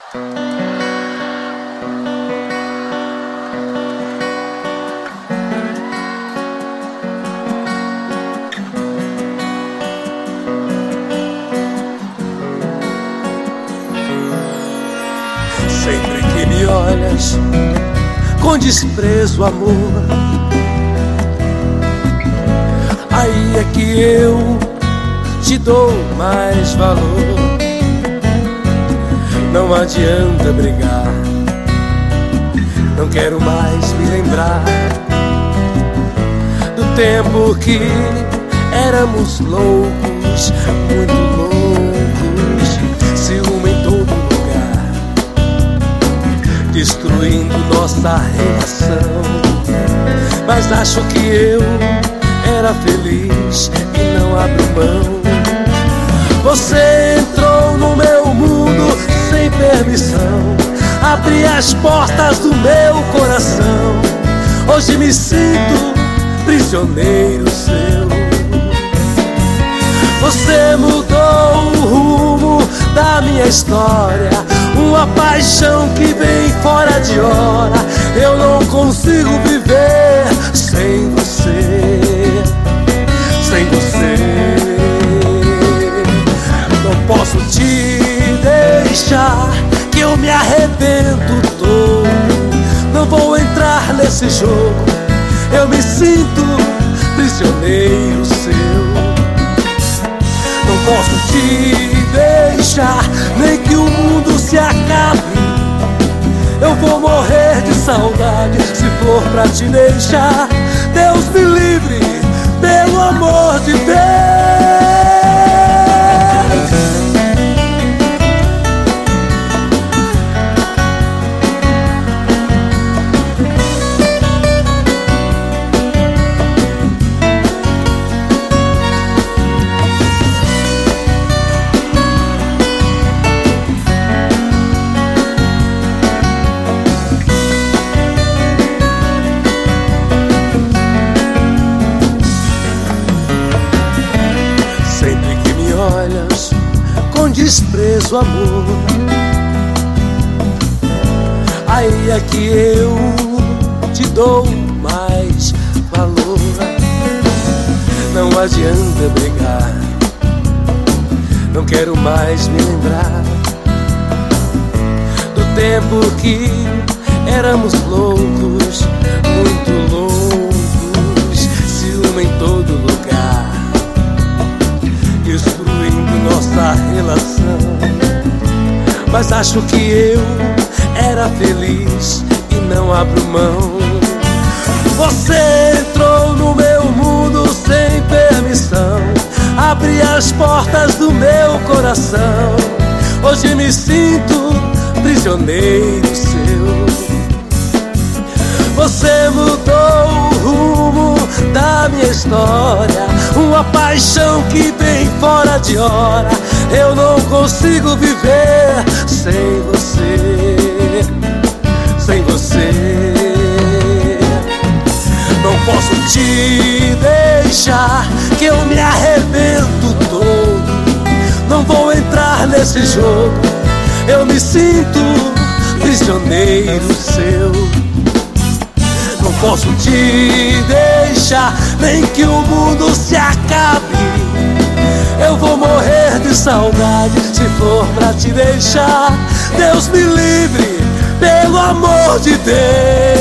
Sempre que me olhas com desprezo, amor, aí é que eu te dou mais valor. Não adianta brigar, não quero mais me lembrar do tempo que éramos loucos, muito loucos. Ciúme em todo lugar, destruindo nossa relação. Mas acho que eu era feliz e não abro mão. Você entrou no meu mundo sem permissão, abri as portas do meu coração. Hoje me sinto prisioneiro seu. Você mudou o rumo da minha história, uma paixão que vem fora de hora. Eu não consigo viver sem você, sem você. Não posso te deixar, que eu me arrebento todo. Não vou entrar nesse jogo, eu me sinto prisioneiro seu. Não posso te deixar, nem que o mundo se acabe. Eu vou morrer de saudade se for pra te deixar. Deus me livre, pelo amor de Deus. Com desprezo, amor, aí é que eu te dou mais valor. Não adianta brigar, não quero mais me lembrar do tempo que éramos loucos, muito loucos. Ciúme em todo lugar, destruindo nossa relação. Mas acho que eu era feliz e não abro mão. Você entrou no meu mundo sem permissão, abri as portas do meu coração. Hoje me sinto prisioneiro seu. Você mudou o rumo da minha história, uma paixão que vem fora de hora. Eu não consigo viver sem você, sem você. Não posso te deixar, que eu me arrebento todo. Não vou entrar nesse jogo, eu me sinto prisioneiro seu. Não posso te deixar, nem que o mundo se acabe. Eu vou morrer de saudade se for pra te deixar. Deus me livre, pelo amor de Deus.